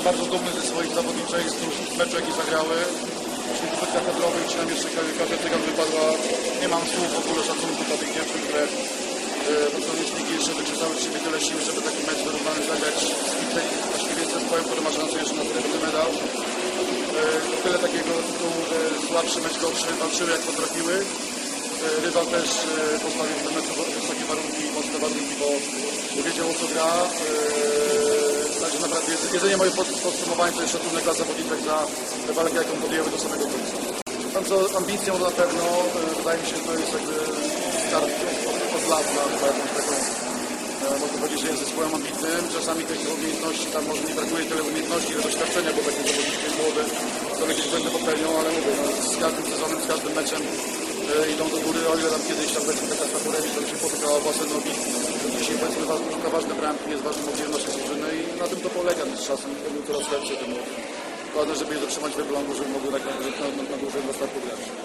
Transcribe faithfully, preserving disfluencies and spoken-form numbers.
bardzo dumny ze swoich zawodniczych meczu, jakie zagrały. Właśnie w pytkach kadrowych, przynajmniej jeszcze każda tygan wypadła. Nie mam słów w ogóle szacunku dla tych dziewczyn, które pod koniec ligi jeszcze wyczerpały z siebie tyle sił, żeby taki mecz wyrównany zagrać z tej właściwie zespołem, który ma szansę jeszcze na srebrny medal. O tyle takiego tytułu słabszy mecz, gorszy, walczyły jak potrafiły. Rywal też postawił w tym meczu wysokie warunki, mocne warunki, bo wiedział, o co gra. Także naprawdę jedzenie moje podsumowanie to jest szacunek dla zawodniczek za walkę, jaką podjęły do samego końca. Tam co ambicją na pewno, wydaje mi się, że to jest jakby start od lat na taką, można powiedzieć, że jest zespołem ambitnym. Czasami tych umiejętności, tam może nie brakuje tyle umiejętności, ile doświadczenia, bo takie zawodniczki młode to jakieś błędy popełnią, ale mówię, no, z każdym sezonem, z każdym meczem e, idą do góry, o ile tam kiedyś tam powiedzmy taka staturemi, to się potykała własne nogi. Dzisiaj powiedzmy szuka ważne bramki, jest ważną oddzielnością drużyny i na tym to polega, z czasem robią coraz lepsze, tym ważne, żeby je zatrzymać w oblągu, żeby mogły tak na, na, na, na dłużej na startu grać.